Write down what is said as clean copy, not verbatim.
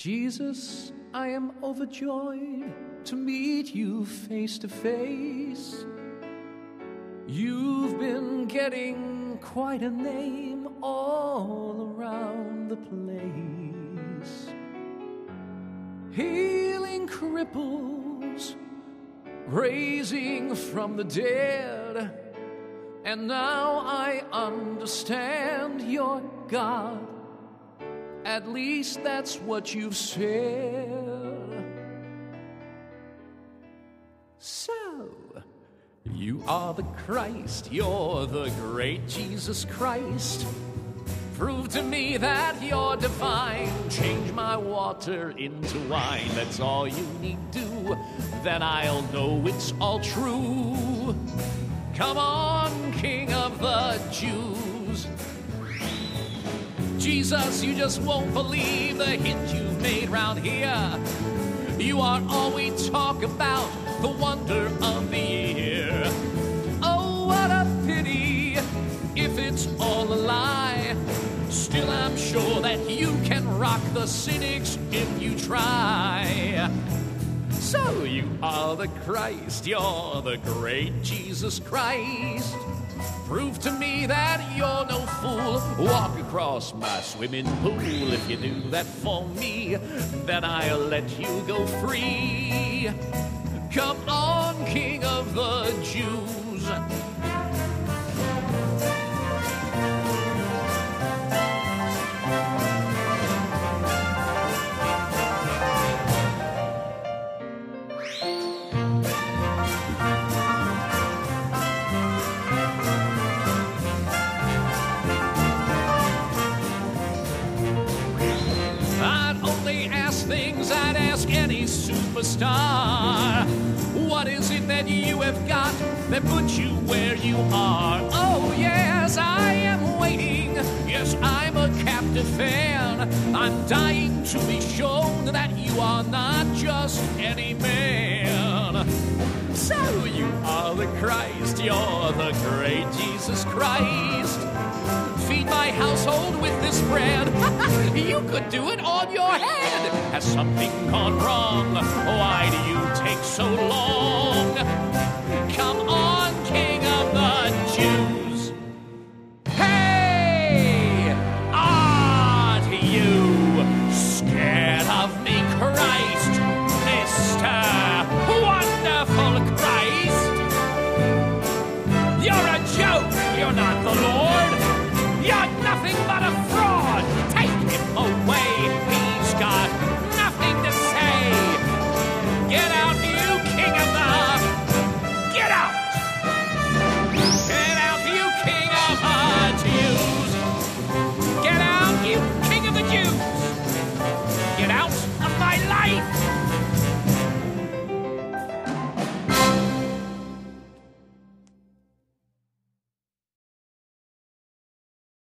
Jesus, I am overjoyed to meet you face to face. You've been getting quite a name all around the place, healing cripples, raising from the dead, and now I understand you're God. At least that's what you've said. So, you are the Christ, you're the great Jesus Christ. Prove to me that you're divine. Change my water into wine. That's all you need do. Then I'll know it's all true. Come on, King of the Jews. Jesus, you just won't believe the hit you've made round here. You are all we talk about, the wonder of the year. Oh, what a pity if it's all a lie. Still, I'm sure that you can rock the cynics if you try. So you are the Christ, you're the great Jesus Christ. Prove to me that you're no fool. Walk across my swimming pool. If you do that for me, then I'll let you go free. Come on, King of the Jews. Things I'd ask any superstar. What is it that you have got that puts you where you are? Oh yes, I am waiting. Yes, I'm a captive fan. I'm dying to be shown that you are not just any man. So you are the Christ, you're the great Jesus Christ. Feed my household with this bread. You could do it on your head. Has something gone wrong? Why do you take so long? Come on, King of the Jews. Hey! Aren't you scared of me, Christ? Mr. Wonderful Christ? You're a joke. You're not the Lord. You're nothing but a fraud!